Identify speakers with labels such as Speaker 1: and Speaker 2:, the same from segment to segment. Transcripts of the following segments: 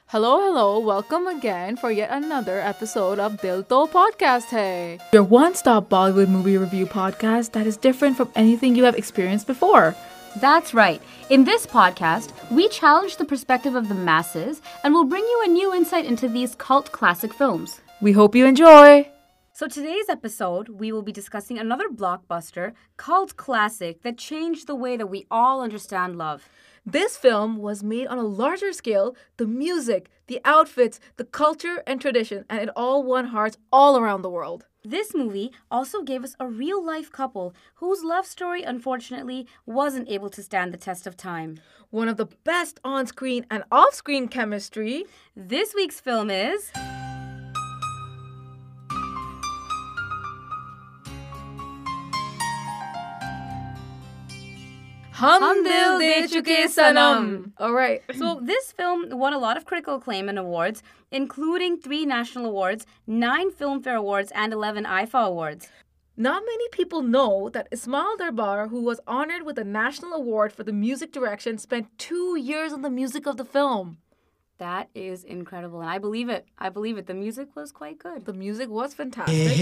Speaker 1: Hello, hello, welcome again for yet another episode of Dil To Podcast Hai. Your one-stop Bollywood movie review podcast that is different from anything you have experienced before.
Speaker 2: That's right. In this podcast, we challenge the perspective of the masses and will bring you a new insight into these cult classic films.
Speaker 1: We hope you enjoy.
Speaker 2: So today's episode, we will be discussing another blockbuster, cult classic that changed the way that we all understand love.
Speaker 1: This film was made on a larger scale. The music, the outfits, the culture and tradition, and it all won hearts all around the world.
Speaker 2: This movie also gave us a real-life couple whose love story, unfortunately, wasn't able to stand the test of time.
Speaker 1: One of the best on-screen and off-screen chemistry.
Speaker 2: This week's film is...
Speaker 1: Hum Dil De Chuke Sanam. All right.
Speaker 2: So this film won a lot of critical acclaim and awards, including 3 national awards, 9 Filmfare Awards, and 11 IFA Awards.
Speaker 1: Not many people know that Ismail Darbar, who was honored with a national award for the music direction, spent 2 years on the music of the film.
Speaker 2: That is incredible, and I believe it. The music was quite good.
Speaker 1: The music was fantastic.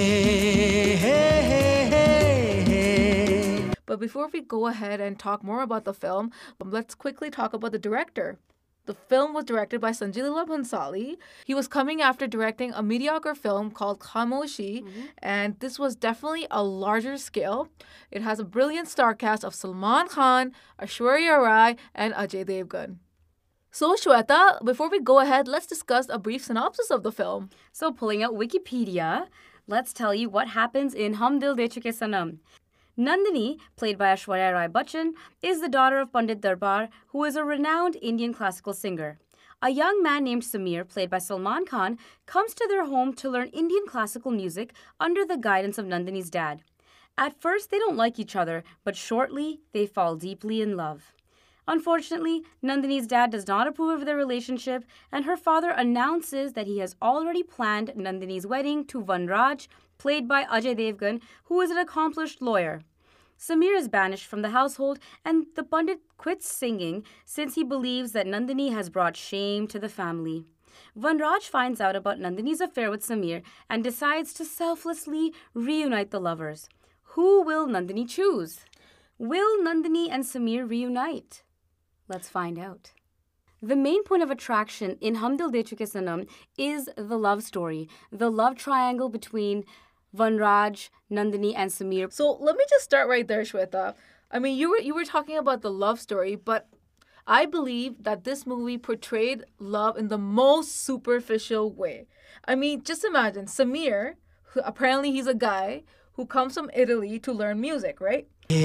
Speaker 1: But before we go ahead and talk more about the film, let's quickly talk about the director. The film was directed by Sanjay Leela Bhansali. He was coming after directing a mediocre film called Khamoshi, and this was definitely a larger scale. It has a brilliant star cast of Salman Khan, Aishwarya Rai, and Ajay Devgan. So, Shweta, before we go ahead, let's discuss a brief synopsis of the film.
Speaker 2: So, pulling out Wikipedia, let's tell you what happens in Hum Dil De Chuke Sanam. Nandini, played by Aishwarya Rai Bachchan, is the daughter of Pandit Darbar, who is a renowned Indian classical singer. A young man named Samir, played by Salman Khan, comes to their home to learn Indian classical music under the guidance of Nandini's dad. At first, they don't like each other, but shortly, they fall deeply in love. Unfortunately, Nandini's dad does not approve of their relationship, and her father announces that he has already planned Nandini's wedding to Vanraj, played by Ajay Devgan, who is an accomplished lawyer. Samir is banished from the household, and the Pandit quits singing since he believes that Nandini has brought shame to the family. Vanraj finds out about Nandini's affair with Samir and decides to selflessly reunite the lovers. Who will Nandini choose? Will Nandini and Samir reunite? Let's find out. The main point of attraction in Hum Dil De Chuke Sanam is the love story, the love triangle between Vanraj, Nandini, and Samir.
Speaker 1: So let me just start right there, Shweta. I mean, you were talking about the love story, but I believe that this movie portrayed love in the most superficial way. I mean, just imagine Samir, who apparently he's a guy who comes from Italy to learn music, right?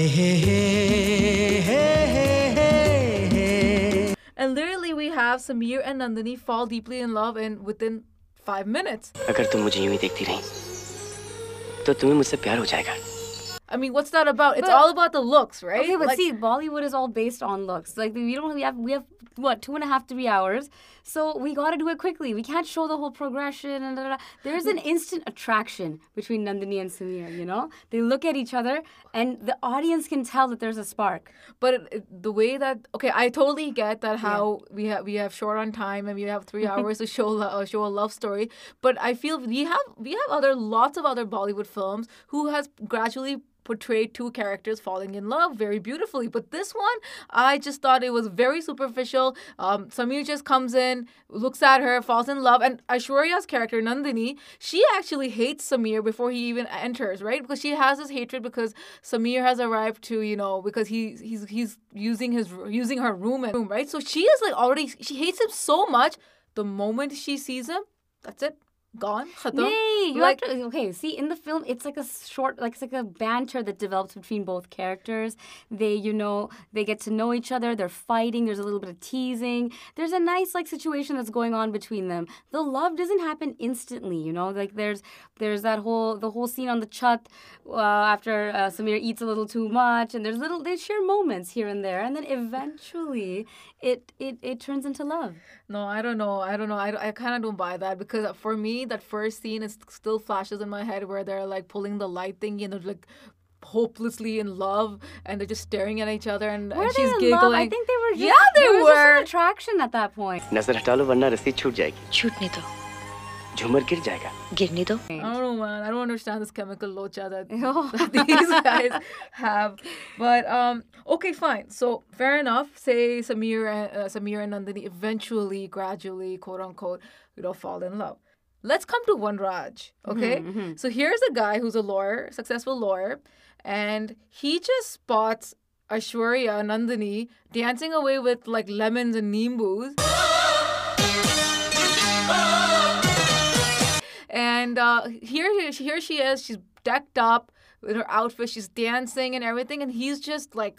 Speaker 1: And literally we have Samir and Nandini fall deeply in love within 5 minutes.
Speaker 3: अगर तुम मुझे यूं ही देखती रही तो तुम्हें मुझसे प्यार हो जाएगा.
Speaker 1: I mean, what's that about? It's all about the looks, right?
Speaker 2: Okay, but
Speaker 1: Like,
Speaker 2: see, Bollywood is all based on looks. Like we have what 2.5 3 hours, so we got to do it quickly. We can't show the whole progression and There's an instant attraction between Nandini and Samir. You know, they look at each other, and the audience can tell that there's a spark.
Speaker 1: But the way that I totally get that how we have short on time and we have 3 hours to show a love story. But I feel we have lots of other Bollywood films who has gradually portrayed 2 characters falling in love very beautifully. But this one, I just thought it was very superficial. Samir just comes in, looks at her, falls in love. And Aishwarya's character, Nandini, she actually hates Samir before he even enters, right? Because she has this hatred because Samir has arrived to, because he's using her room, right? So she hates him so much. The moment she sees him, that's it. Gone.
Speaker 2: Yay! Okay, see, in the film, it's like it's like a banter that develops between both characters. They get to know each other. They're fighting. There's a little bit of teasing. There's a nice situation that's going on between them. The love doesn't happen instantly, Like there's the whole scene on the chat after Samir eats a little too much, and they share moments here and there, and then eventually it turns into love.
Speaker 1: No, I don't know. I kind of don't buy that because for me, that first scene is still flashes in my head where they're like pulling the light thingy and they're like hopelessly in love, and they're just staring at each other, and
Speaker 2: Were
Speaker 1: she's
Speaker 2: they in
Speaker 1: giggling.
Speaker 2: love? I think they were just,
Speaker 1: Yeah, they
Speaker 2: there was just
Speaker 1: were.
Speaker 2: an attraction at that point.
Speaker 3: नजर हटा लो वरना रस्सी छूट जाएगी
Speaker 4: छूटने दो
Speaker 3: झूमर गिर जाएगा
Speaker 4: गिरने दो
Speaker 1: I don't know, man. I don't understand this chemical locha that,
Speaker 2: Oh.
Speaker 1: that these guys have. But okay, fine. So fair enough. Say Samir and Nandini eventually, gradually, quote unquote, fall in love. Let's come to One Raj. Okay, so here's a guy who's a lawyer, successful lawyer, and he just spots Aishwarya Nandini dancing away with like lemons and nimbus. And here she is. She's decked up with her outfit. She's dancing and everything. And he's just like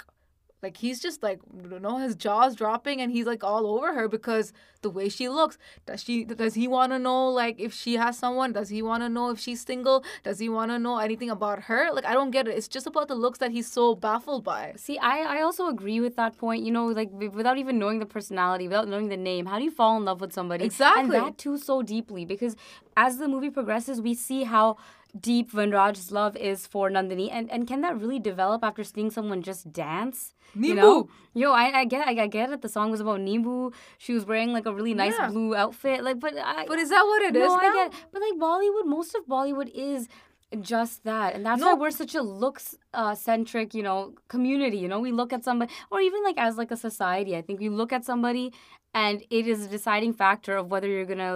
Speaker 1: his jaw's dropping, and he's like all over her because the way she looks. Does he want to know like if she has someone? Does he want to know if she's single? Does he want to know anything about her? Like, I don't get it. It's just about the looks that he's so baffled by.
Speaker 2: See, I also agree with that point. Like without even knowing the personality, without knowing the name, how do you fall in love with somebody?
Speaker 1: Exactly.
Speaker 2: And that too so deeply, because as the movie progresses, we see how deep Vanraj's love is for Nandini, and can that really develop after seeing someone just dance?
Speaker 1: Nimbu.
Speaker 2: I get it. The song was about Nimbu. She was wearing like a really nice
Speaker 1: Yeah.
Speaker 2: blue outfit. Like, but
Speaker 1: But is that what it is
Speaker 2: no,
Speaker 1: now?
Speaker 2: I get it. But like Bollywood, most of Bollywood is just that, and that's
Speaker 1: No.
Speaker 2: why we're such a looks centric community. We look at somebody, or even like as like a society, I think we look at somebody and it is a deciding factor of whether you're gonna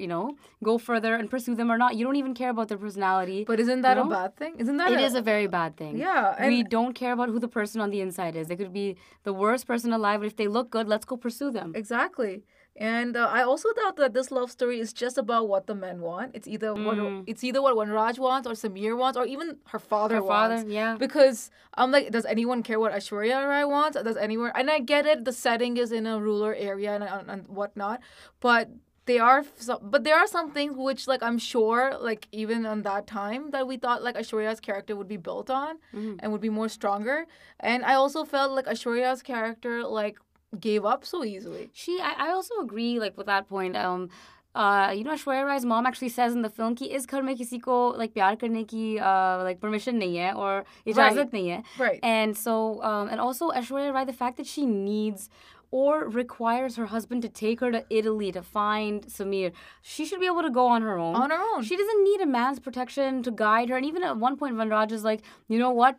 Speaker 2: go further and pursue them or not. You don't even care about their personality.
Speaker 1: But isn't that
Speaker 2: You
Speaker 1: a
Speaker 2: know?
Speaker 1: bad thing? Isn't that
Speaker 2: It is a very bad thing.
Speaker 1: Yeah,
Speaker 2: we
Speaker 1: and-
Speaker 2: don't care about who the person on the inside is. They could be the worst person alive, but if they look good, let's go pursue them.
Speaker 1: Exactly. And I also doubt that this love story is just about what the men want. It's either what Vanraj wants, or Samir wants, or even her father
Speaker 2: Her
Speaker 1: wants.
Speaker 2: father, yeah.
Speaker 1: Because I'm like, does anyone care what Aishwarya Rai wants? Does anyone? And I get it. The setting is in a rural area and whatnot, but there are some things which like I'm sure like even on that time that we thought like Aishwarya's character would be built on and would be more stronger. And I also felt like Aishwarya's character like gave up so easily.
Speaker 2: I also agree like with that point. Aishwarya Rai's mom actually says in the film कि इस घर में किसी को like प्यार करने की like permission नहीं है और इजाजत नहीं है.
Speaker 1: Right.
Speaker 2: And so and also Aishwarya Rai, the fact that she needs or requires her husband to take her to Italy to find Samir, she should be able to go on her own.
Speaker 1: On her own.
Speaker 2: She doesn't need a man's protection to guide her. And even at one point, Vanraj is like, you know what?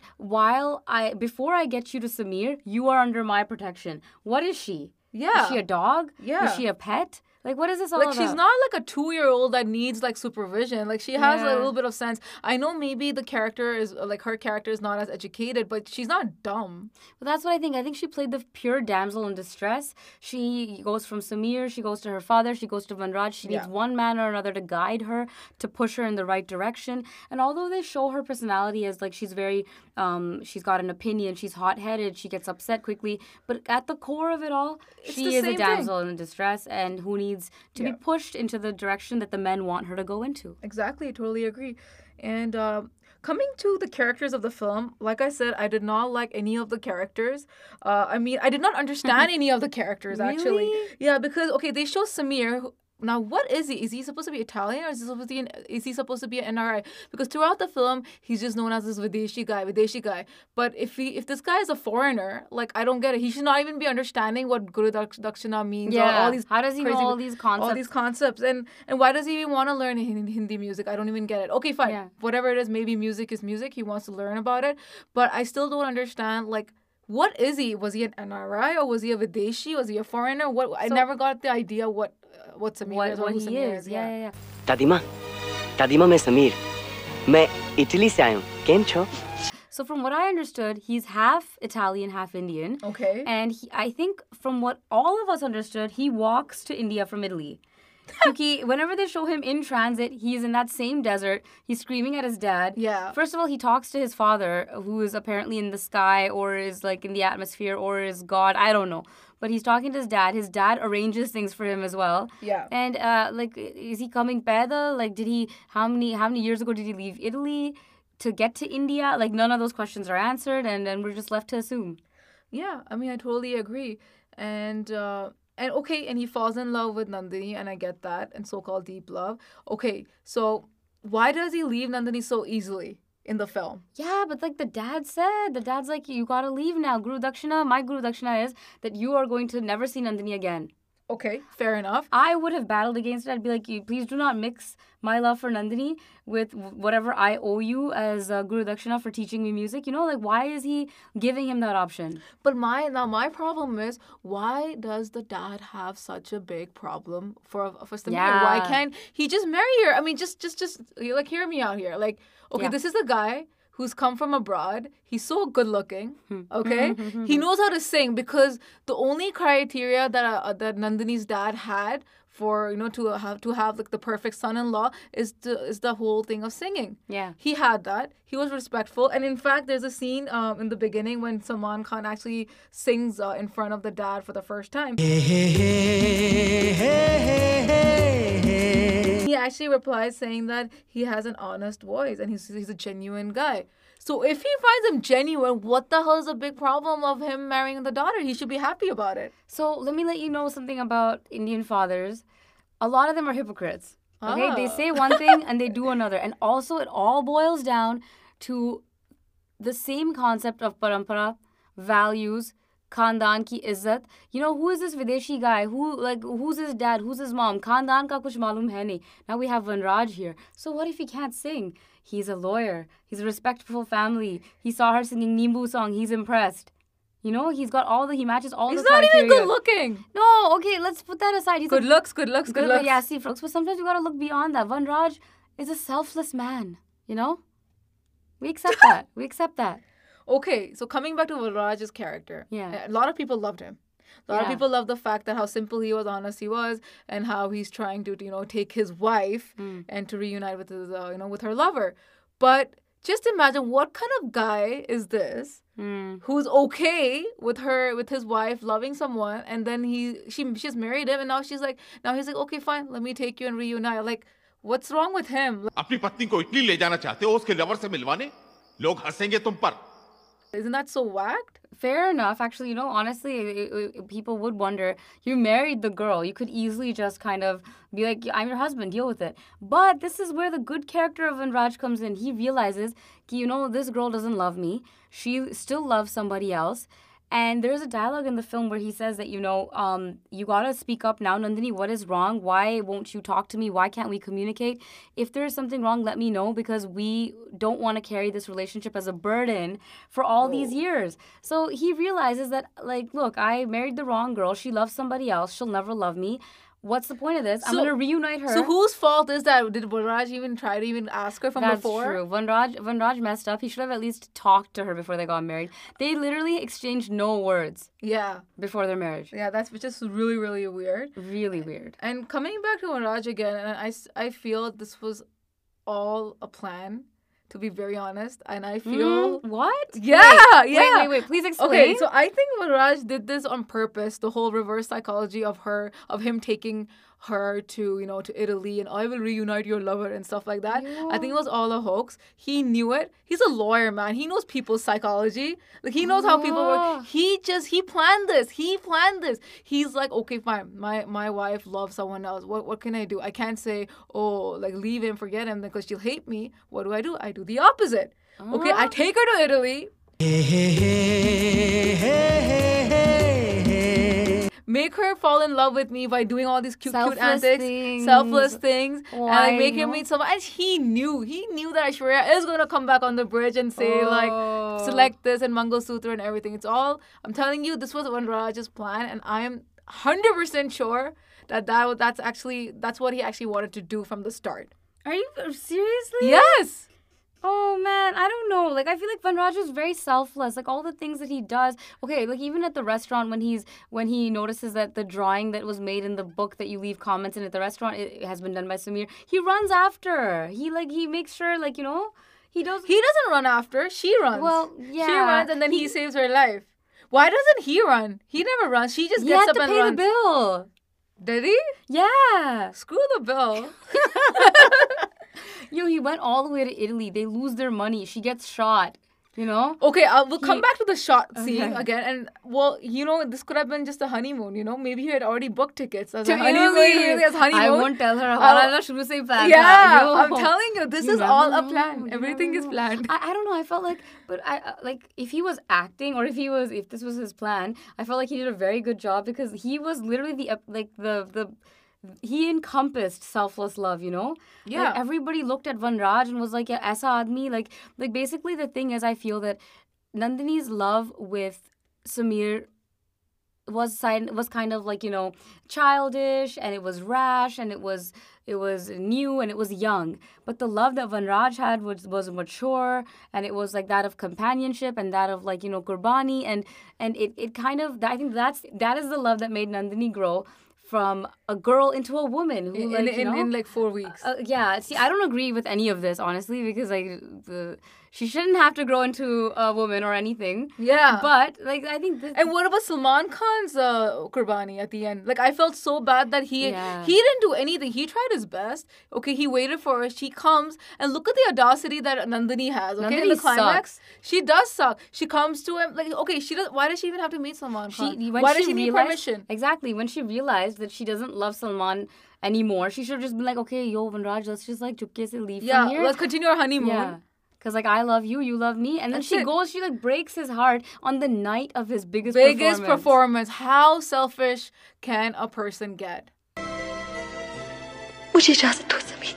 Speaker 2: Before I get you to Samir, you are under my protection. What is she?
Speaker 1: Yeah.
Speaker 2: Is she a dog?
Speaker 1: Yeah.
Speaker 2: Is she a pet? Like, what is this all
Speaker 1: Like,
Speaker 2: about?
Speaker 1: she's not like a 2-year-old that needs like supervision. Like, she has a
Speaker 2: Yeah.
Speaker 1: little bit of sense. I know maybe the character is like her character is not as educated, but she's not dumb.
Speaker 2: But that's what I think. I think she played the pure damsel in distress. She goes from Samir, she goes to her father, she goes to Vanraj. She needs
Speaker 1: Yeah.
Speaker 2: one man or another to guide her, to push her in the right direction. And although they show her personality as like she's very, she's got an opinion, she's hot-headed, she gets upset quickly. But at the core of it all,
Speaker 1: It's
Speaker 2: she
Speaker 1: the
Speaker 2: is a
Speaker 1: same
Speaker 2: damsel in distress and who needs to be
Speaker 1: Yeah.
Speaker 2: pushed into the direction that the men want her to go into.
Speaker 1: Exactly, totally agree. And coming to the characters of the film, like I said, I did not like any of the characters. I did not understand any of the characters, actually.
Speaker 2: Really?
Speaker 1: Yeah, because, okay, they show Samir. Now, what is he? Is he supposed to be Italian, or is he supposed to be an NRI? Because throughout the film, he's just known as this Videshi guy. But if this guy is a foreigner, like, I don't get it. He should not even be understanding what Guru Dakshina means. Or all these
Speaker 2: How does he know
Speaker 1: crazy-
Speaker 2: all these concepts?
Speaker 1: All these concepts. And why does he even want to learn Hindi music? I don't even get it. Okay, fine.
Speaker 2: Yeah.
Speaker 1: Whatever it is, maybe music is music. He wants to learn about it. But I still don't understand, like, what is he? Was he an NRI, or was he a Videshi? Was he a foreigner? I never got the idea what Samir is or
Speaker 2: what
Speaker 1: who
Speaker 2: he
Speaker 1: Samir
Speaker 2: is. Yeah.
Speaker 3: दादी माँ मैं समीर मैं Italy से आया हूँ केम छो
Speaker 2: So from what I understood, he's half Italian, half Indian.
Speaker 1: Okay.
Speaker 2: And I think from what all of us understood, he walks to India from Italy. Because whenever they show him in transit, he's in that same desert. He's screaming at his dad.
Speaker 1: Yeah.
Speaker 2: First of all, he talks to his father, who is apparently in the sky or is like in the atmosphere or is God. I don't know. But he's talking to his dad. His dad arranges things for him as well.
Speaker 1: Yeah.
Speaker 2: And like, is he coming pedal? Like, how many years ago did he leave Italy to get to India? Like, none of those questions are answered, and then we're just left to assume.
Speaker 1: Yeah, I mean, I totally agree. And okay, and he falls in love with Nandini, and I get that, and so-called deep love. Okay, so why does he leave Nandini so easily? in the film.
Speaker 2: Yeah, but like the dad's like, you gotta leave now. Guru Dakshina, my Guru Dakshina is that you are going to never see Nandini again.
Speaker 1: Okay, fair enough.
Speaker 2: I would have battled against it. I'd be like, you please do not mix my love for Nandini with whatever I owe you as Guru Dakshina for teaching me music. You know, like, why is he giving him that option?
Speaker 1: But my problem is, why does the dad have such a big problem for Samir?
Speaker 2: Yeah.
Speaker 1: Why can't he just marry her? I mean, just like, hear me out here. Like, okay,
Speaker 2: Yeah.
Speaker 1: this is a guy who's come from abroad. He's so good looking. Okay, he knows how to sing, because the only criteria that Nandini's dad had for to have like the perfect son-in-law is the whole thing of singing.
Speaker 2: Yeah.
Speaker 1: He had that. He was respectful, and in fact, there's a scene in the beginning when Salman Khan actually sings in front of the dad for the first time. He actually replies saying that he has an honest voice and he's a genuine guy. So if he finds him genuine, what the hell is the big problem of him marrying the daughter? He should be happy about it.
Speaker 2: So let me let you know something about Indian fathers. A lot of them are hypocrites. Okay, they say one thing and they do another. And also, it all boils down to the same concept of parampara, values, Khandan ki izzat. You know, who is this Videshi guy? Who's his dad? Who's his mom? Khandan ka kuch malum hai nahi. Now we have Vanraj here. So what if he can't sing? He's a lawyer. He's a respectful family. He saw her singing Nimbu song. He's impressed. You know, he matches all
Speaker 1: He's
Speaker 2: the
Speaker 1: not
Speaker 2: criteria.
Speaker 1: even good looking.
Speaker 2: No, okay, let's put that aside. He's
Speaker 1: Good looks.
Speaker 2: Yeah, see, folks, but sometimes we gotta look beyond that. Vanraj is a selfless man, you know? We accept that. We accept that.
Speaker 1: Okay, so coming back to Varaj's character.
Speaker 2: Yeah.
Speaker 1: A lot of people loved him. A lot of
Speaker 2: Yeah.
Speaker 1: people loved the fact that how simple he was, honest he was, and how he's trying to, take his wife and to reunite with his, with her lover. But just imagine, what kind of guy is this who's okay with his wife loving someone, and then she's married him, and now he's like, okay, fine, let me take you and reunite. Like, what's wrong with him?
Speaker 4: अपनी पत्नी को Italy ले जाना चाहते हो उसके lover से मिलवाने? लोग हंसेंगे तुम पर.
Speaker 1: Isn't that so whacked?
Speaker 2: Fair enough. Actually, honestly, people would wonder, you married the girl. You could easily just kind of be like, I'm your husband, deal with it. But this is where the good character of Vanraj comes in. He realizes, this girl doesn't love me. She still loves somebody else. And there's a dialogue in the film where he says that, you gotta speak up now, Nandini, what is wrong? Why won't you talk to me? Why can't we communicate? If there is something wrong, let me know, because we don't want to carry this relationship as a burden for all these years. So he realizes that, like, look, I married the wrong girl. She loves somebody else. She'll never love me. What's the point of this? I'm going to reunite her.
Speaker 1: So whose fault is that? Did Varaj even try to even ask her from before?
Speaker 2: That's true. Vanraj messed up. He should have at least talked to her before they got married. They literally exchanged no words.
Speaker 1: Yeah.
Speaker 2: Before their marriage.
Speaker 1: Yeah, that's just really, really weird.
Speaker 2: Really weird.
Speaker 1: And coming back to Vanraj again, and I feel this was all a plan, to be very honest. And I feel...
Speaker 2: What?
Speaker 1: Yeah.
Speaker 2: Wait. Please explain.
Speaker 1: Okay, so I think Vanraj did this on purpose, the whole reverse psychology of him taking her to, to Italy, and I will reunite your lover and stuff like that.
Speaker 2: Yeah.
Speaker 1: I think it was all a hoax. He knew it. He's a lawyer, man. He knows people's psychology. Like, he knows how people work. He planned this. He's like, okay, fine. My wife loves someone else. What can I do? I can't say, leave him, forget him, because she'll hate me. What do? I do the opposite. Okay, I take her to Italy. Make her fall in love with me by doing all these cute antics, selfless things,
Speaker 2: Why?
Speaker 1: and make him meet someone. And he knew that Aishwarya is going to come back on the bridge and say, select this and Mangal Sutra and everything. It's all, I'm telling you, this was Vanraj's plan, and I am 100% sure that's what he actually wanted to do from the start.
Speaker 2: Are you seriously?
Speaker 1: Yes.
Speaker 2: Oh man, I don't know. Like, I feel like Vanraj is very selfless. Like, all the things that he does. Okay, like even at the restaurant when he notices that the drawing that was made in the book that you leave comments in at the restaurant, it has been done by Samir. He runs after her. He makes sure, he does.
Speaker 1: He doesn't run after. She runs.
Speaker 2: Well, yeah.
Speaker 1: She runs, and then he saves her life. Why doesn't he run? He never runs. She just gets up and runs.
Speaker 2: He had to pay the bill.
Speaker 1: Did he?
Speaker 2: Yeah.
Speaker 1: Screw the bill.
Speaker 2: He went all the way to Italy. They lose their money. She gets shot. you know?
Speaker 1: Okay, we'll come back to the shot scene again. And, well, this could have been just a honeymoon, Maybe he had already booked tickets as a honeymoon.
Speaker 2: Really?
Speaker 1: As honeymoon.
Speaker 2: I won't tell her. Hamaरा shuru se hi plan
Speaker 1: Yeah,
Speaker 2: tha. Yo.
Speaker 1: I'm telling you, this is all a plan. Everything is planned.
Speaker 2: I don't know. I felt like, but like if he was acting or if this was his plan, I felt like he did a very good job because he was literally he encompassed selfless love,
Speaker 1: Yeah.
Speaker 2: Like everybody looked at Vanraj and was like, yeah, aisa aadmi. Like basically the thing is, I feel that Nandini's love with Samir was kind of like, childish, and it was rash, and it was new, and it was young. But the love that Vanraj had was mature, and it was like that of companionship and that of like, Qurbani, and it kind of, I think that is the love that made Nandini grow from a girl into a woman who
Speaker 1: in like 4 weeks.
Speaker 2: Yeah, see, I don't agree with any of this, honestly, because she shouldn't have to grow into a woman or anything.
Speaker 1: Yeah.
Speaker 2: But, like, I think this...
Speaker 1: And what about Salman Khan's Qurbani at the end? Like, I felt so bad that he didn't do anything. He tried his best. Okay, he waited for her. She comes, and look at the audacity that Nandini has. Okay, in the climax,
Speaker 2: sucks.
Speaker 1: She does suck. She comes to him, like, okay, why does she even have to meet Salman Khan? Why does she need permission?
Speaker 2: Exactly. When she realized that she doesn't love Salman anymore, she should have just been like, okay, yo, Vanraj, let's just, like, chupke se leave from here.
Speaker 1: Yeah, let's continue our honeymoon.
Speaker 2: Yeah. Because, like, I love you, you love me. And then she like, breaks his heart on the night of his biggest
Speaker 1: performance. How selfish can a person get?
Speaker 5: मुझे इजाजत दो समीर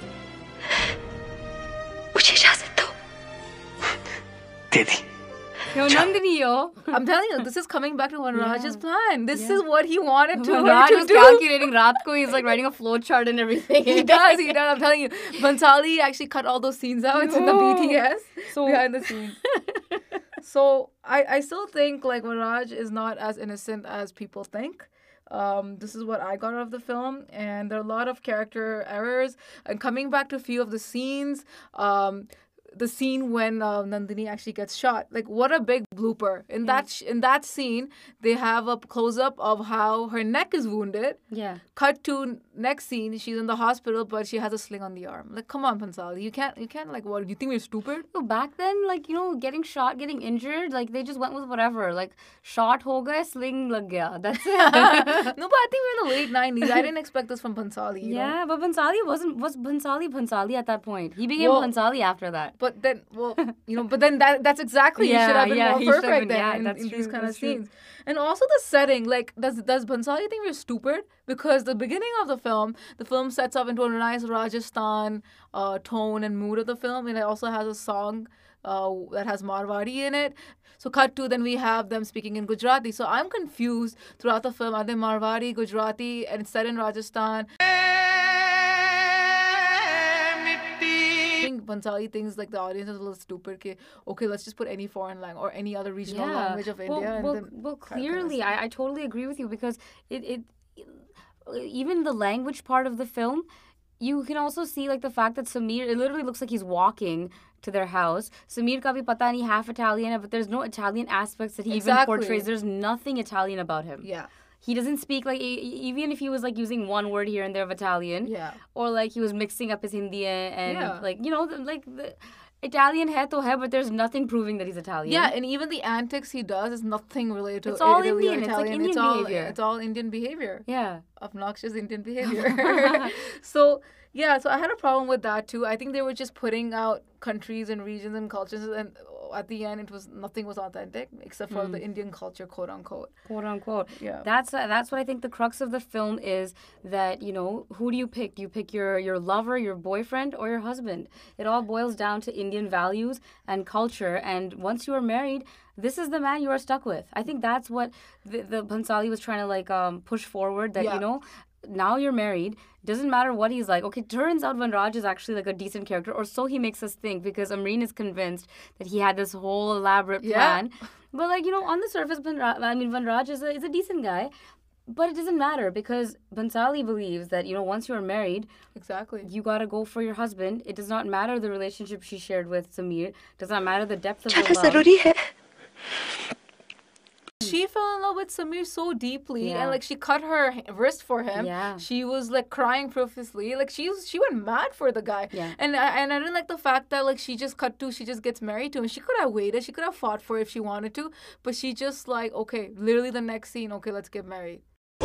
Speaker 5: मुझे इजाजत दो
Speaker 3: दे दी
Speaker 2: Yo, Nandini, yo.
Speaker 1: I'm telling you, this is coming back to Vanraj's plan. This is what he wanted to
Speaker 2: Vanraj was
Speaker 1: do.
Speaker 2: calculating Raat ko, he's like writing a flow chart and everything.
Speaker 1: He does. I'm telling you. Bhansali actually cut all those scenes out. It's in the BTS behind the scenes. So I still think like Vanraj is not as innocent as people think. This is what I got out of the film, and there are a lot of character errors. And coming back to a few of the scenes, the scene when Nandini actually gets shot, like what a big blooper. In that scene, they have a close-up of how her neck is wounded.
Speaker 2: Yeah.
Speaker 1: Cut to next scene, she's in the hospital, but she has a sling on the arm. Like, come on, Bhansali, you can't like, what, you think we're stupid?
Speaker 2: So back then, like, getting shot, getting injured, like, they just went with whatever. Like, shot ho gaya, sling lag gaya. That's it.
Speaker 1: No, but I think we're in the late 90s. I didn't expect this from Bhansali.
Speaker 2: Yeah, but Bhansali was Bhansali at that point. He became Bhansali after that.
Speaker 1: But then, that's exactly, he should have been more perfect in these kind of scenes. And also the setting, like, does Bhansali think we're stupid? Because the beginning of the film sets up into a nice Rajasthan tone and mood of the film, and it also has a song that has Marwari in it. So cut to, then we have them speaking in Gujarati. So I'm confused throughout the film. Are they Marwari, Gujarati, and it's set in Rajasthan? I think Bhansali thinks like the audience is a little stupid. Okay, let's just put any foreign language or any other regional language of India.
Speaker 2: Well, clearly, I totally agree with you because it even the language part of the film, you can also see like the fact that Samir, it literally looks like he's walking to their house. Samir ka bhi pata nahi, half Italian, but there's no Italian aspects that he even portrays. There's nothing Italian about him.
Speaker 1: Yeah.
Speaker 2: He doesn't speak like, even if he was like using one word here and there of Italian, or like he was mixing up his Hindi and like, the Italian hai to hai, but there's nothing proving that he's Italian.
Speaker 1: Yeah, and even the antics he does is nothing related to
Speaker 2: it's all
Speaker 1: Italy
Speaker 2: Indian.
Speaker 1: or Italian.
Speaker 2: It's like Indian behavior.
Speaker 1: It's all Indian behavior.
Speaker 2: Yeah.
Speaker 1: Obnoxious Indian behavior. So I had a problem with that too. I think they were just putting out countries and regions and cultures, and at the end nothing was authentic except for the Indian culture, quote unquote.
Speaker 2: Quote unquote.
Speaker 1: Yeah.
Speaker 2: That's what I think the crux of the film is, that, who do you pick? Do you pick your lover, your boyfriend, or your husband? It all boils down to Indian values and culture, and once you are married, this is the man you are stuck with. I think that's what the Bhansali was trying to like push forward, that now you're married, doesn't matter what he's like. Okay, turns out Vanraj is actually like a decent character, or so he makes us think, because Amreen is convinced that he had this whole elaborate plan. But like, on the surface, Vanraj is a decent guy. But it doesn't matter, because Bhansali believes that, once you're married,
Speaker 1: exactly,
Speaker 2: you gotta go for your husband. It does not matter the relationship she shared with Samir. It does not matter the depth of the love.
Speaker 1: she fell in love with Samir so deeply,
Speaker 2: Yeah.
Speaker 1: and like she cut her wrist for him.
Speaker 2: Yeah.
Speaker 1: She was like crying profusely. Like she went mad for the guy.
Speaker 2: Yeah.
Speaker 1: And I didn't like the fact that like she just gets married to him. She could have waited. She could have fought for it if she wanted to, but she just like, okay, literally the next scene, okay, let's get married.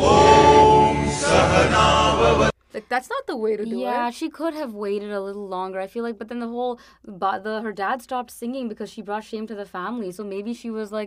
Speaker 1: Like that's not the way to do
Speaker 2: Yeah,
Speaker 1: it.
Speaker 2: she could have waited a little longer. I feel like, but then her dad stopped singing because she brought shame to the family. So maybe she was like,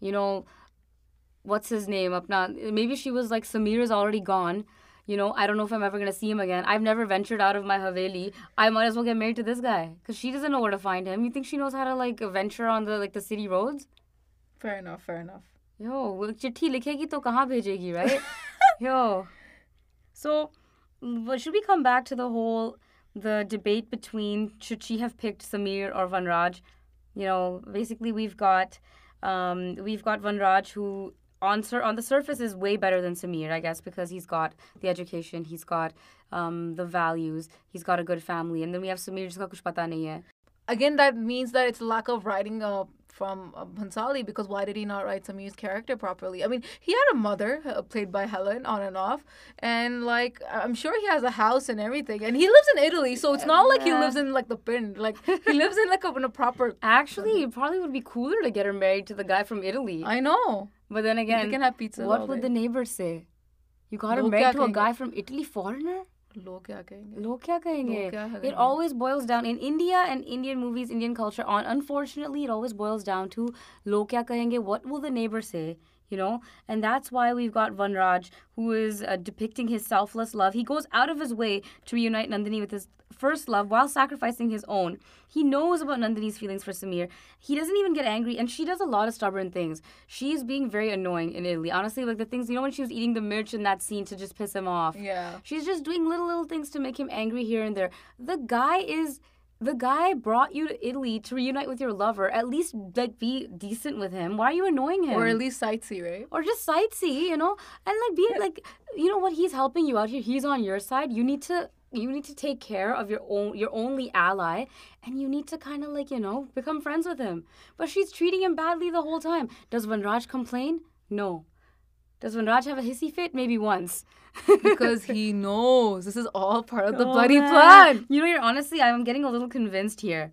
Speaker 2: what's his name? Maybe she was like, Samir is already gone. I don't know if I'm ever gonna see him again. I've never ventured out of my Haveli. I might as well get married to this guy because she doesn't know where to find him. You think she knows how to like venture on the city roads?
Speaker 1: Fair enough.
Speaker 2: Yo, वो चिट्ठी लिखेगी तो कहाँ भेजेगी, right? Yo. So, but should we come back to the debate between should she have picked Samir or Vanraj? Basically we've got Vanraj who on the surface is way better than Samir, I guess, because he's got the education, he's got the values, he's got a good family, and then we have Samir jiska kuch pata nahi hai.
Speaker 1: Again, that means that it's lack of writing from Bhansali, because why did he not write Samir's character properly? I mean, he had a mother played by Helen on and off, and like I'm sure he has a house and everything, and he lives in Italy, so it's not like he lives in like the Pind, like he lives in like in a proper.
Speaker 2: Actually, it probably would be cooler to get her married to the guy from Italy.
Speaker 1: I know,
Speaker 2: but then again,
Speaker 1: they can have pizza.
Speaker 2: What would the neighbors say? You got her
Speaker 1: Log
Speaker 2: married
Speaker 1: kya
Speaker 2: to a
Speaker 1: kahenge?
Speaker 2: guy from Italy, foreigner?
Speaker 1: Log kya kahenge?
Speaker 2: Log kya kahenge?
Speaker 1: Log kya
Speaker 2: It
Speaker 1: kahenge?
Speaker 2: always boils down in India and Indian movies, Indian culture. Unfortunately, it always boils down to log kya kahenge? What will the neighbor say? And that's why we've got Vanraj, who is depicting his selfless love. He goes out of his way to reunite Nandini with his first love while sacrificing his own. He knows about Nandini's feelings for Samir. He doesn't even get angry, and she does a lot of stubborn things. She's being very annoying in Italy. Honestly, like the things, when she was eating the mirch in that scene to just piss him off.
Speaker 1: Yeah.
Speaker 2: She's just doing little things to make him angry here and there. The guy brought you to Italy to reunite with your lover. At least like be decent with him. Why are you annoying him?
Speaker 1: Or at least sightsee, right?
Speaker 2: Or just sightsee, and like be like, what, he's helping you out here. He's on your side. You need to take care of your only ally, and you need to kind of like, become friends with him. But she's treating him badly the whole time. Does Vanraj complain? No. Does Vanraj have a hissy fit? Maybe once.
Speaker 1: Because he knows this is all part of the
Speaker 2: Oh,
Speaker 1: bloody
Speaker 2: man.
Speaker 1: plan.
Speaker 2: Honestly, I'm getting a little convinced here.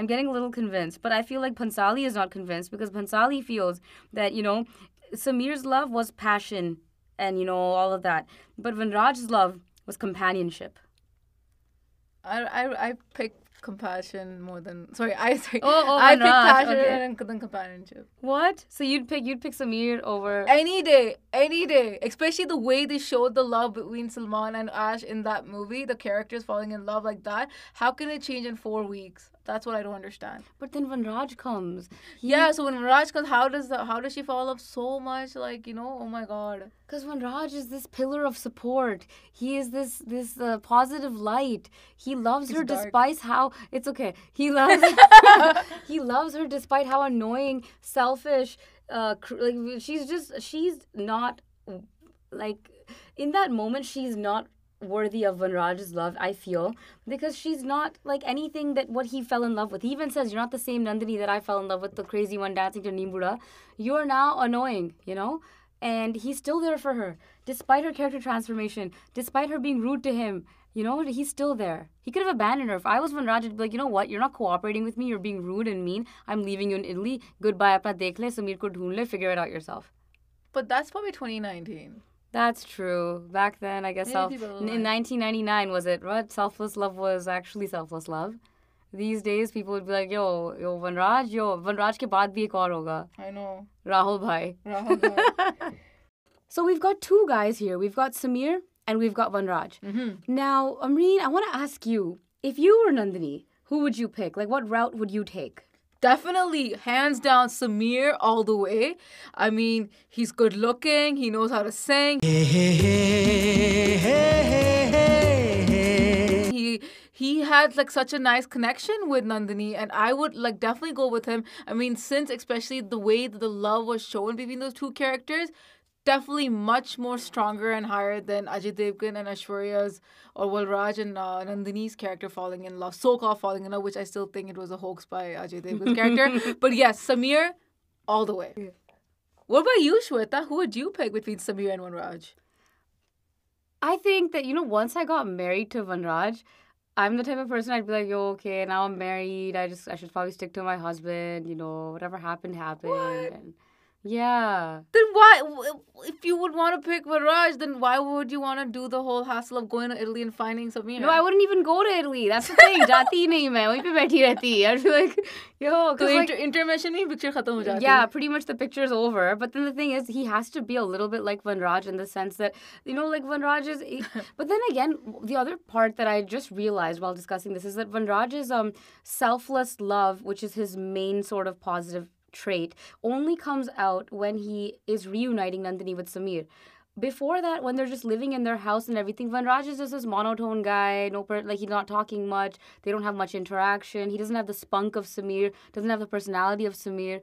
Speaker 2: But I feel like Bhansali is not convinced, because Bhansali feels that, Samir's love was passion and, all of that. But Vanraj's love was companionship.
Speaker 1: I pick compassion more than I pick
Speaker 2: Vanraj,
Speaker 1: passion
Speaker 2: okay.
Speaker 1: than companionship.
Speaker 2: What? So you'd pick Samir over...
Speaker 1: Any day. Especially the way they showed the love between Salman and Ash in that movie, the characters falling in love like that. How can it change in 4 weeks? That's what I don't understand.
Speaker 2: But then Vanraj comes.
Speaker 1: Yeah, so when Raj comes, how does she fall in love so much? Like, oh my God.
Speaker 2: Because Vanraj is this pillar of support. He is this positive light. He loves her
Speaker 1: dark.
Speaker 2: despite how... It's okay. He loves her despite how annoying, selfish... she's not... Like, in that moment, she's not worthy of Vanraj's love, I feel, because she's not like anything that what he fell in love with. He even says, you're not the same Nandini that I fell in love with, the crazy one dancing to Nimbura. You're now annoying, And he's still there for her, despite her character transformation, despite her being rude to him. He's still there. He could have abandoned her. If I was Vanraj, I'd be like, you know what? You're not cooperating with me. You're being rude and mean. I'm leaving you in Italy. Goodbye. Apna dekh le, Samir ko dhoond le. Figure it out yourself.
Speaker 1: But that's probably 2019.
Speaker 2: That's true. Back then, I guess,
Speaker 1: Maybe people
Speaker 2: in 1999, was it? What? Selfless love was actually selfless love. These days, people would be like, yo, Vanraj ke baad bhi ek aur hoga.
Speaker 1: I know.
Speaker 2: Rahul bhai. So we've got two guys here. We've got Samir and we've got Vanraj.
Speaker 1: Mm-hmm.
Speaker 2: Now, Amreen, I want to ask you, if you were Nandini, who would you pick? Like, what route would you take?
Speaker 1: Definitely, hands down, Samir all the way. I mean, he's good looking. He knows how to sing. He had like such a nice connection with Nandini, and I would like definitely go with him. I mean, since especially the way that the love was shown between those two characters, definitely much more stronger and higher than Ajay Devgan and Aishwarya's or Walraj and Nandini's character falling in love, so-called falling in love, which I still think it was a hoax by Ajay Devgan's character. But yes, Samir, all the way. What about you, Shweta? Who would you pick between Samir and Vanraj?
Speaker 2: I think that, once I got married to Vanraj, I'm the type of person I'd be like, yo, okay, now I'm married. I should probably stick to my husband. Whatever happened, happened.
Speaker 1: What?
Speaker 2: And yeah.
Speaker 1: Then why, if you would want to pick Vanraj, then why would you want to do the whole hassle of going to Italy and finding Samir?
Speaker 2: No, I wouldn't even go to Italy. That's the thing. Jati hi nahi main. Wahin pe baiti rehti. I'd be like, yo,
Speaker 1: So
Speaker 2: because
Speaker 1: intermission mein picture khatam ho jati.
Speaker 2: yeah, pretty much the picture's over. But then the thing is, he has to be a little bit like Vanraj in the sense that, like Vanraj is... But then again, the other part that I just realized while discussing this is that Vanraj's selfless love, which is his main sort of positive trait, only comes out when he is reuniting Nandini with Samir. Before that, when they're just living in their house and everything, Vanraj is just this monotone guy. He's not talking much. They don't have much interaction. He doesn't have the spunk of Samir. Doesn't have the personality of Samir.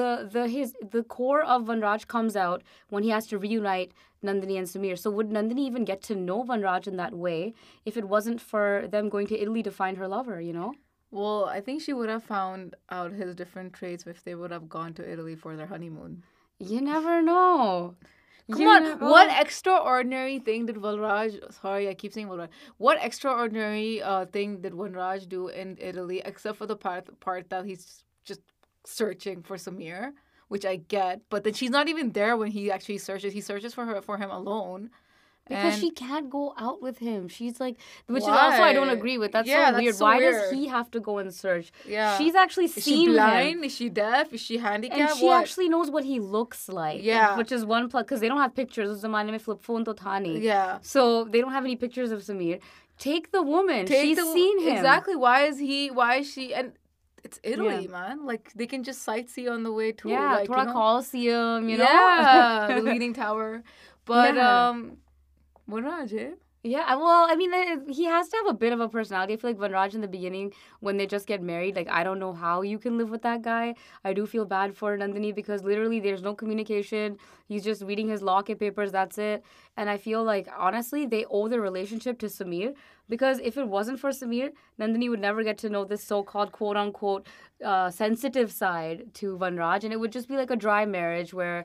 Speaker 2: The core of Vanraj comes out when he has to reunite Nandini and Samir. So would Nandini even get to know Vanraj in that way if it wasn't for them going to Italy to find her lover?
Speaker 1: Well, I think she would have found out his different traits if they would have gone to Italy for their honeymoon.
Speaker 2: You never know.
Speaker 1: Come on, what extraordinary thing did Vanraj... Sorry, I keep saying Vanraj. What extraordinary thing did Vanraj do in Italy, except for the part that he's just searching for Samir, which I get. But then she's not even there when he actually searches. He searches for him alone.
Speaker 2: Because she can't go out with him. She's like, which
Speaker 1: Why?
Speaker 2: is also I don't agree with. That's so weird.
Speaker 1: So
Speaker 2: Why
Speaker 1: weird.
Speaker 2: does he have to go and search?
Speaker 1: Yeah.
Speaker 2: She's actually
Speaker 1: Is
Speaker 2: seen
Speaker 1: she blind?
Speaker 2: him.
Speaker 1: Is she deaf? Is she handicapped?
Speaker 2: And she
Speaker 1: What?
Speaker 2: actually knows what he looks like.
Speaker 1: Yeah.
Speaker 2: Which is one plus, because they don't have pictures. Us zamane mein flip phone to tha nahi.
Speaker 1: Yeah.
Speaker 2: So they don't have any pictures of Samir. Take the woman. She's seen him.
Speaker 1: Exactly. Why is she? And it's Italy, man. Like, they can just sightsee on the way too.
Speaker 2: Yeah,
Speaker 1: like,
Speaker 2: Tora Coliseum,
Speaker 1: Yeah, the Leaning Tower. But,
Speaker 2: Yeah.
Speaker 1: Vanraj, eh?
Speaker 2: Yeah, well, I mean, he has to have a bit of a personality. I feel like Vanraj in the beginning, when they just get married, like, I don't know how you can live with that guy. I do feel bad for Nandini because literally there's no communication. He's just reading his locket papers, that's it. And I feel like, honestly, they owe their relationship to Samir because if it wasn't for Samir, Nandini would never get to know this so-called quote-unquote sensitive side to Vanraj. And it would just be like a dry marriage where,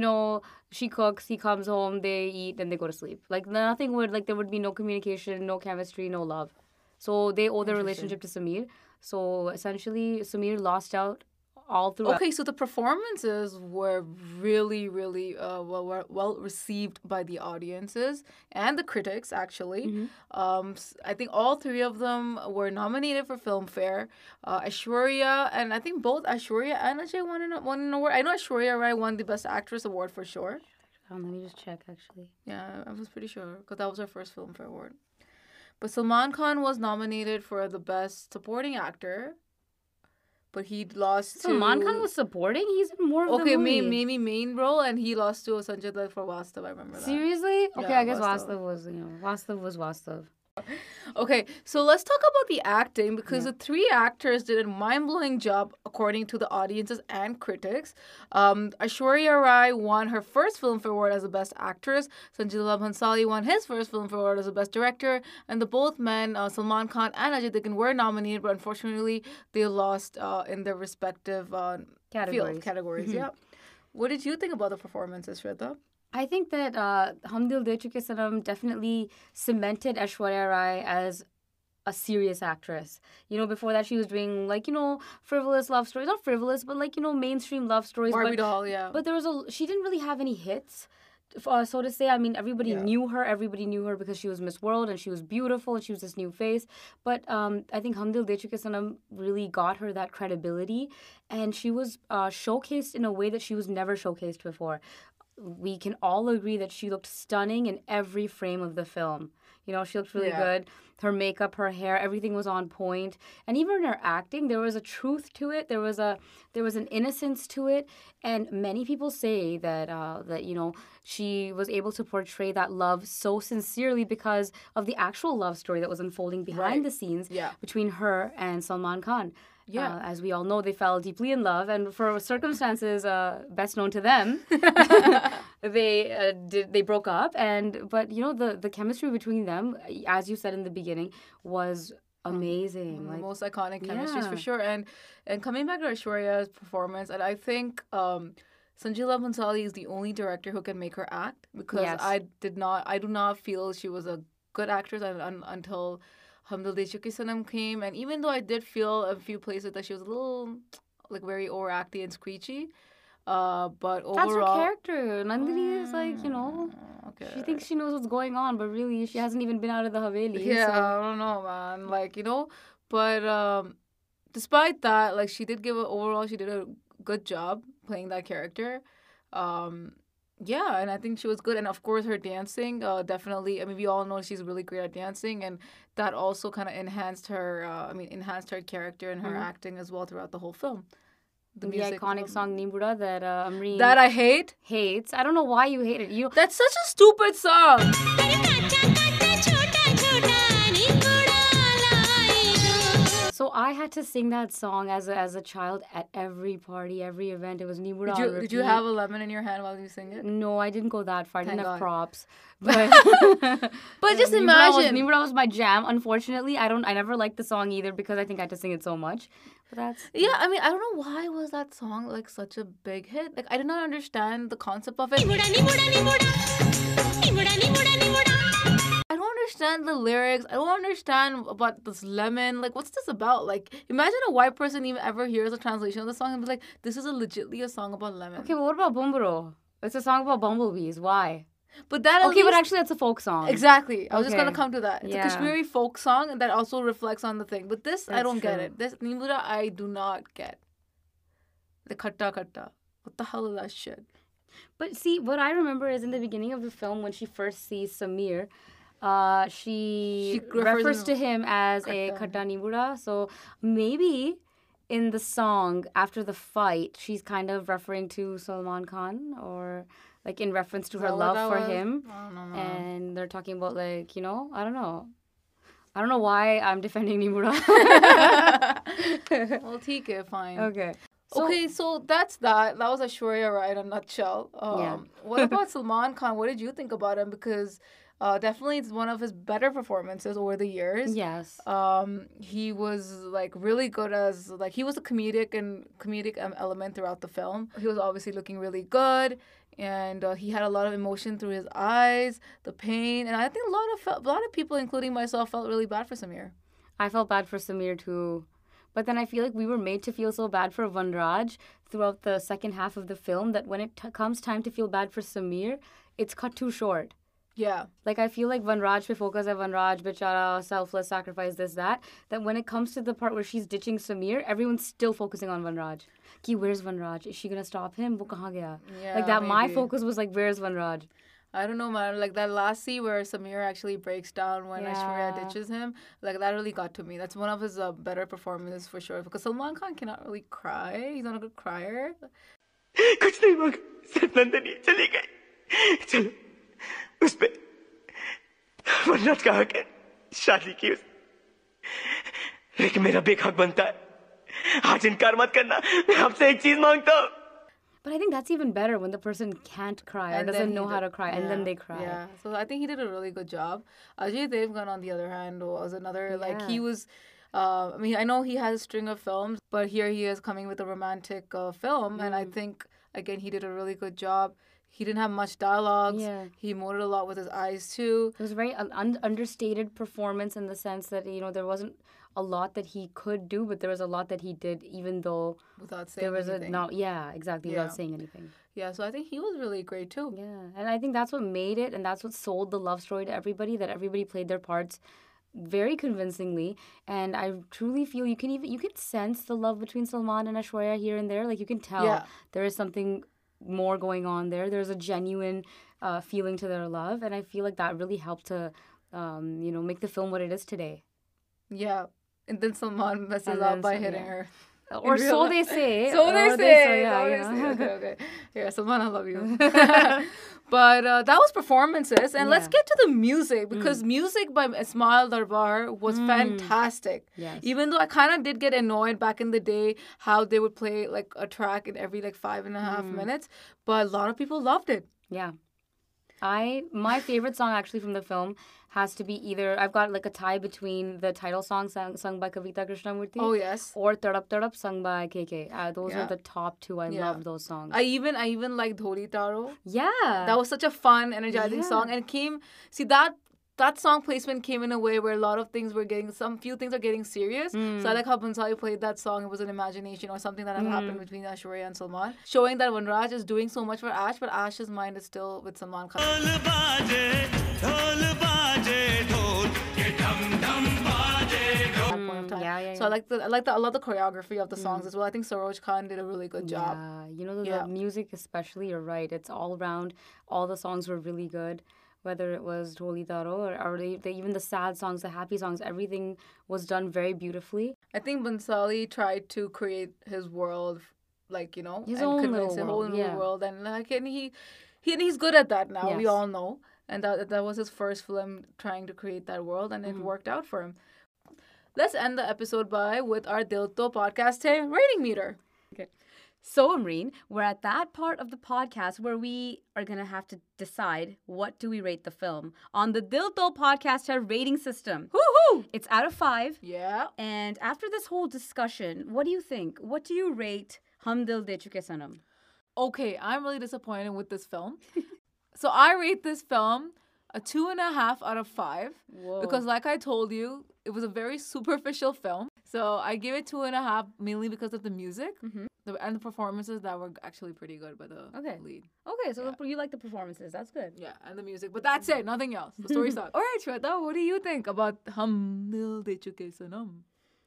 Speaker 2: she cooks, he comes home, they eat, and they go to sleep. Like, nothing would, like, there would be no communication, no chemistry, no love. So they owe their relationship to Samir. So essentially, Samir lost out all throughout.
Speaker 1: Okay, so the performances were really, really well received by the audiences and the critics, actually.
Speaker 2: Mm-hmm.
Speaker 1: I think all three of them were nominated for Filmfare. Aishwarya, and I think both Aishwarya and Ajay won an award. I know Aishwarya Rai won the Best Actress award for sure.
Speaker 2: Let me just check, actually.
Speaker 1: Yeah, I was pretty sure because that was her first Filmfare award. But Salman Khan was nominated for the Best Supporting Actor. But he lost to...
Speaker 2: Salman Khan was supporting? He's in more of the movie.
Speaker 1: Okay, maybe main role, and he lost to Sanjay Dutt for Vastav, I remember that.
Speaker 2: Seriously? Okay,
Speaker 1: Yeah,
Speaker 2: I guess
Speaker 1: Vastav.
Speaker 2: Vastav was Vastav.
Speaker 1: Okay, so let's talk about the acting because the three actors did a mind-blowing job according to the audiences and critics. Aishwarya Rai won her first Filmfare Award as the Best Actress. Sanjay Dutt Bhansali won his first Filmfare Award as the Best Director. And the both men, Salman Khan and Ajay Devgn, were nominated, but unfortunately they lost in their respective categories. Yeah. What did you think about the performances, Shweta?
Speaker 2: I think that Hum Dil De Chuke Sanam definitely cemented Aishwarya Rai as a serious actress. Before that she was doing frivolous love stories. Not frivolous, but mainstream love stories.
Speaker 1: Barbie doll, yeah.
Speaker 2: But she didn't really have any hits. So to say, I mean, everybody knew her. Everybody knew her because she was Miss World and she was beautiful and she was this new face. But I think Hum Dil De Chuke Sanam really got her that credibility. And she was showcased in a way that she was never showcased before. We can all agree that she looked stunning in every frame of the film. She looked really good. Her makeup, her hair, everything was on point. And even in her acting, there was a truth to it. There was an innocence to it. And many people say that she was able to portray that love so sincerely because of the actual love story that was unfolding behind the scenes between her and Salman Khan.
Speaker 1: Yeah.
Speaker 2: As we all know, they fell deeply in love, and for circumstances best known to them, they broke up. But the chemistry between them, as you said in the beginning, was amazing.
Speaker 1: The most iconic chemistries for sure. And coming back to Aishwarya's performance, and I think Sanjila Bhansali is the only director who can make her act because
Speaker 2: Yes.
Speaker 1: I do not feel she was a good actress until Hum Dil De Chuke Sanam came. And even though I did feel a few places that she was a little like very overacty and screechy, but
Speaker 2: That's her
Speaker 1: overall,
Speaker 2: character. Nandini is like,
Speaker 1: okay.
Speaker 2: she thinks she knows what's going on, but really she hasn't even been out of the Haveli.
Speaker 1: Yeah,
Speaker 2: so-
Speaker 1: I don't know, man. Like, but despite that, like she did overall she did a good job playing that character. Yeah, and I think she was good. And of course her dancing, definitely. I mean, we all know she's really great at dancing, and that also kind of enhanced her enhanced her character and her acting as well throughout the whole film.
Speaker 2: The
Speaker 1: music
Speaker 2: iconic
Speaker 1: was-
Speaker 2: song Nimbuda that Amreen
Speaker 1: that I hate.
Speaker 2: hates. I don't know why you hate it. You
Speaker 1: That's such a stupid song.
Speaker 2: So I had to sing that song as a child at every party, every event. It was Nimbuda.
Speaker 1: Did you have a lemon in your hand while you sing it?
Speaker 2: No, I didn't go that far. I didn't
Speaker 1: Thank
Speaker 2: have
Speaker 1: God.
Speaker 2: props. But
Speaker 1: But just
Speaker 2: Nimbuda
Speaker 1: imagine.
Speaker 2: was my jam. Unfortunately, I never liked the song either because I think I had to sing it so much. But that's
Speaker 1: Yeah, I mean, I don't know why was that song like such a big hit. Like, I did not understand the concept of it. I don't understand the lyrics. I don't understand about this lemon. Like, what's this about? Like, imagine a white person even ever hears a translation of the song and be like, "This is legitly a song about lemon."
Speaker 2: okay. But what about Bumburo? It's a song about bumblebees. Why?
Speaker 1: But that at
Speaker 2: Okay, but
Speaker 1: least-
Speaker 2: actually, that's a folk song.
Speaker 1: exactly. I was just gonna
Speaker 2: Okay.
Speaker 1: come to that. It's
Speaker 2: Yeah.
Speaker 1: a Kashmiri folk song, and that also reflects on the thing. But this, I
Speaker 2: That's
Speaker 1: don't get
Speaker 2: true.
Speaker 1: it. This Nimbuda, I do not get. The katta katta. What the hell is that shit?
Speaker 2: But see, what I remember is in the beginning of the film when she first sees Samir, she
Speaker 1: refers
Speaker 2: refers
Speaker 1: him-
Speaker 2: to him as a
Speaker 1: Katta.
Speaker 2: Katta Nibura. So maybe in the song after the fight, she's kind of referring to Salman Khan or like in reference to her
Speaker 1: that what
Speaker 2: love
Speaker 1: that
Speaker 2: for
Speaker 1: was?
Speaker 2: him.
Speaker 1: I don't know, man.
Speaker 2: And they're talking about like, I don't know. I don't know why I'm defending Nibura.
Speaker 1: Well, TK, fine.
Speaker 2: Okay.
Speaker 1: Okay, so that's that. That was Aishwarya Rai in a nutshell.
Speaker 2: Yeah.
Speaker 1: What about Salman Khan? What did you think about him? Because definitely it's one of his better performances over the years.
Speaker 2: Yes.
Speaker 1: He was like really good as like he was a comedic element throughout the film. He was obviously looking really good, and he had a lot of emotion through his eyes, the pain, and I think a lot of people, including myself, felt really bad for Samir.
Speaker 2: I felt bad for Samir too. But then I feel like we were made to feel so bad for Vanraj throughout the second half of the film that when it comes time to feel bad for Samir, it's cut too short.
Speaker 1: Yeah.
Speaker 2: Like, I feel like Vanraj pe focus hai, Vanraj, bichara, selfless, sacrifice, this, that when it comes to the part where she's ditching Samir, everyone's still focusing on Vanraj. Ki, where's Vanraj? Is she gonna stop him? Wo kahan gaya?
Speaker 1: Yeah,
Speaker 2: Like, that my
Speaker 1: maybe.
Speaker 2: focus was like, where's Vanraj?
Speaker 1: I don't know, man. Like that last scene where Samir actually breaks down when Aishwarya
Speaker 2: Yeah.
Speaker 1: ditches him, like that really got to me. That's one of his better performances for sure. Because Salman Khan cannot really cry. He's not a good crier.
Speaker 3: कुछ नहीं मगर सिर्फ नंदनी चली गई चलो उस पे वरना कहा के शादी की उस लेकिन मेरा बेहक बनता है आज इनकार मत करना मैं आपसे एक चीज मांगता हूँ
Speaker 2: But I think that's even better when the person can't cry or
Speaker 1: And then
Speaker 2: doesn't
Speaker 1: he
Speaker 2: know how
Speaker 1: did-
Speaker 2: to cry and then
Speaker 1: yeah,
Speaker 2: they cry.
Speaker 1: Yeah, so I think he did a really good job. Ajay Devgan, on the other hand, was another like he
Speaker 2: Yeah.
Speaker 1: was. I mean, I know he has a string of films, but here he is coming with a romantic film, and I think again he did a really good job. He didn't have much dialogues.
Speaker 2: Yeah.
Speaker 1: He emoted a lot with his eyes too.
Speaker 2: It was a very understated performance in the sense that, there wasn't a lot that he could do, but there was a lot that he did, even though
Speaker 1: Without saying
Speaker 2: there was
Speaker 1: anything.
Speaker 2: exactly,
Speaker 1: Yeah.
Speaker 2: without saying anything.
Speaker 1: Yeah, so I think he was really great too.
Speaker 2: Yeah, and I think that's what made it, and that's what sold the love story to everybody, that everybody played their parts very convincingly. And I truly feel you can sense the love between Salman and Aishwarya here and there. Like, you can tell
Speaker 1: Yeah.
Speaker 2: there is something more going on there. There's a genuine feeling to their love, and I feel like that really helped to, make the film what it is today.
Speaker 1: Yeah, and then Salman messes
Speaker 2: And
Speaker 1: up
Speaker 2: then
Speaker 1: by
Speaker 2: so-
Speaker 1: hitting
Speaker 2: yeah.
Speaker 1: her.
Speaker 2: Or
Speaker 1: real
Speaker 2: so
Speaker 1: life.
Speaker 2: they say.
Speaker 1: So they
Speaker 2: or
Speaker 1: say.
Speaker 2: yeah,
Speaker 1: so
Speaker 2: you
Speaker 1: they say.
Speaker 2: know.
Speaker 1: Okay, okay. Yeah, Salman, I love you. But that was performances, and let's
Speaker 2: Yeah.
Speaker 1: get to the music because music by Ismail Darbar was fantastic.
Speaker 2: Yes.
Speaker 1: Even though I kind of did get annoyed back in the day how they would play like a track in every like 5.5 minutes, but a lot of people loved it.
Speaker 2: Yeah. My favorite song actually from the film has to be either I've got like a tie between the title song sung by Kavita Krishnamurti.
Speaker 1: Oh, yes.
Speaker 2: Or Tadap Tadap sung by KK. Those
Speaker 1: Yeah.
Speaker 2: are the top two. I
Speaker 1: Yeah.
Speaker 2: love those songs.
Speaker 1: I even like Dholi Taro.
Speaker 2: Yeah.
Speaker 1: That was such a fun, energizing
Speaker 2: Yeah.
Speaker 1: song, and it came. See that song placement came in a way where a lot of things were getting few things are getting serious. So I like how Bhansali played that song. It was an imagination or something that had happened between Aishwarya and Salman, showing that Vanraj is doing so much for Ash, but Ash's mind is still with Salman Khan. That point of time.
Speaker 2: Yeah.
Speaker 1: So I love the choreography of the songs as well. I think Saroj Khan did a really good job.
Speaker 2: Yeah, you know, the
Speaker 1: Yeah.
Speaker 2: music especially, you're right. It's all around. All the songs were really good. Whether it was Dholi Taro or even the sad songs, the happy songs, everything was done very beautifully.
Speaker 1: I think Bhansali tried to create his world, like,
Speaker 2: His
Speaker 1: and
Speaker 2: own
Speaker 1: convince
Speaker 2: little
Speaker 1: a whole
Speaker 2: world,
Speaker 1: little
Speaker 2: yeah.
Speaker 1: world, and like, and he's good at that now. We
Speaker 2: Yes.
Speaker 1: all know, and that was his first film trying to create that world, and it worked out for him. Let's end the episode with our Dil To Podcast Hai rating meter.
Speaker 2: So, Amreen, we're at that part of the podcast where we are going to have to decide what do we rate the film on the Dil To Podcast Hai rating system.
Speaker 1: Woohoo!
Speaker 2: It's out of 5.
Speaker 1: Yeah.
Speaker 2: And after this whole discussion, what do you think? What do you rate Hum Dil De Chuke Sanam?
Speaker 1: Okay, I'm really disappointed with this film. So I rate this film a 2.5 out of 5
Speaker 2: Whoa.
Speaker 1: because, like I told you, it was a very superficial film. So I give it 2.5 mainly because of the music and the performances that were actually pretty good by the lead.
Speaker 2: Okay, so you like the performances. That's good.
Speaker 1: Yeah, and the music, but that's it. Nothing else. The story sucks. All right, Shweta, what do you think about Hum Dil De Chuke Sanam?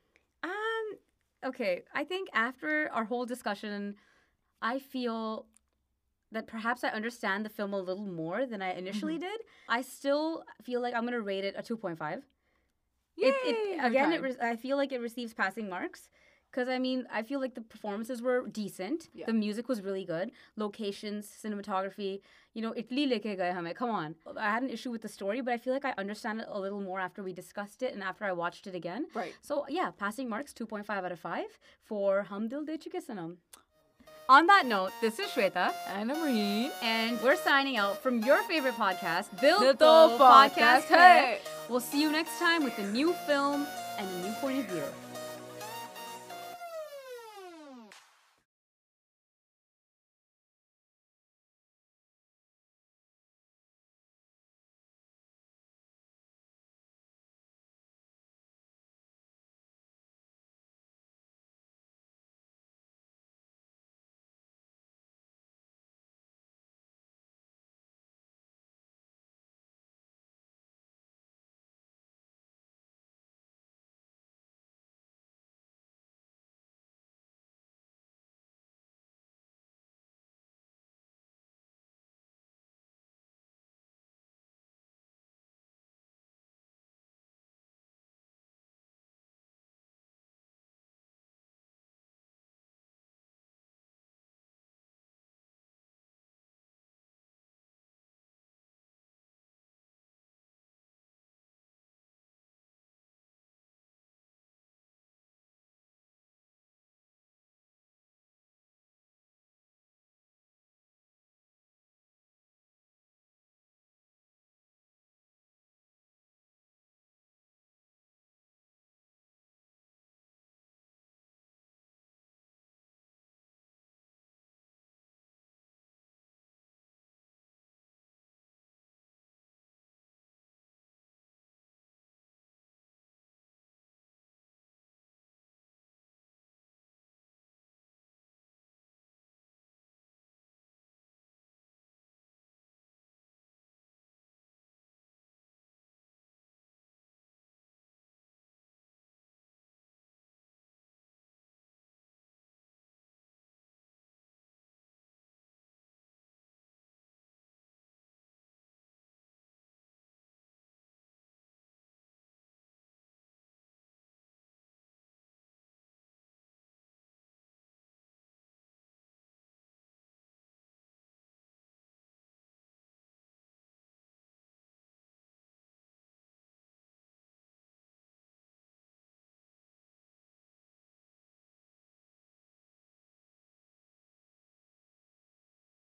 Speaker 2: Okay, I think after our whole discussion, I feel that perhaps I understand the film a little more than I initially did. I still feel like I'm going to rate it a 2.5.
Speaker 1: Yay!
Speaker 2: I feel like it receives passing marks. Because, I mean, I feel like the performances were decent.
Speaker 1: Yeah.
Speaker 2: The music was really good. Locations, cinematography. Italy leke gaye hame. Come on. I had an issue with the story, but I feel like I understand it a little more after we discussed it and after I watched it again.
Speaker 1: Right.
Speaker 2: So, yeah, passing marks, 2.5 out of 5 for Hum Dil De Chuke Sanam. On that note, this is Shweta.
Speaker 1: And Amreen.
Speaker 2: And we're signing out from your favorite podcast, Dil
Speaker 1: Dil
Speaker 2: To
Speaker 1: To
Speaker 2: Podcast
Speaker 1: Podcast
Speaker 2: Hai.
Speaker 1: Hai.
Speaker 2: We'll see you next time with a new film and a new point of view.